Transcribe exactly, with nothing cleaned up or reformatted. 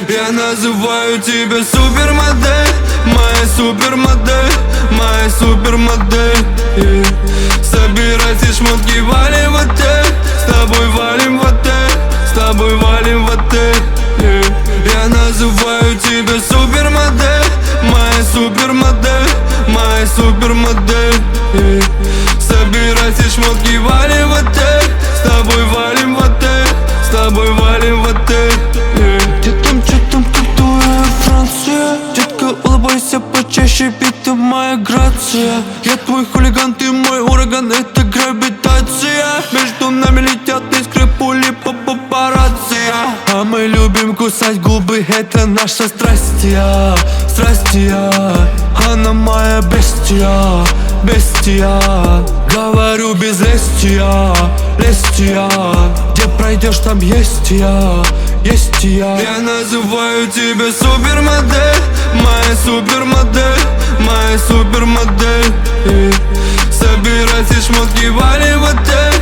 Я называю тебя супермодель, моя супермодель, моя супермодель, yeah. Собирайте шмотки, валим в отель, с тобой валим в отель, с тобой валим в отель, yeah. Я называю тебя супермодель, моя супермодель, моя супермодель, yeah. Собирайте шмотки, валим в отель, с тобой валим в отель, с тобой валим в отель, yeah. Где там, чё там, татуя Франция? Детка, улыбайся почаще, бита моя грация. Я твой хулиган, ты мой ураган, это гравитация. Между нами летят искры, пули по папарацци. А мы любим кусать губы, это наша страстья, страстья. Она моя бестия, бестия. Говорю без лестия, лестия. Где пройдешь, там есть я, есть я. Я называю тебя супермодель, моя супермодель, моя супермодель, yeah. Собирайте шмотки, валим в отель,